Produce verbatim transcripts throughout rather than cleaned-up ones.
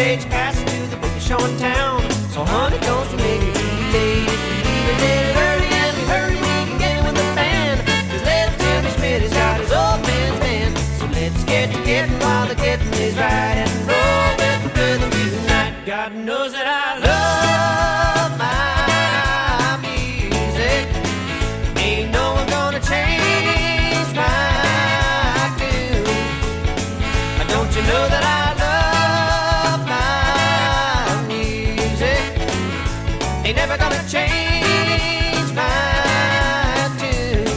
stage passes to the biggest show in town. So honey, don't you make it too late. If you leave a little early and we hurry, we can get with the band. Cause little Timmy Schmidt has got his old man's band. So let's get to getting while the getting is right, and roll with the rhythm tonight. God knows that I love my music. Ain't no one gonna change my tune. Don't you know that I love my music? Ain't never gonna change my tune.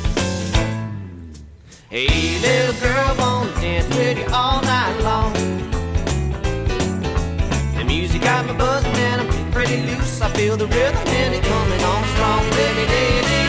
Hey, little girl, wanna dance with you all night long. The music got me buzzing and I'm pretty loose. I feel the rhythm and it coming on strong. Let me lay it in.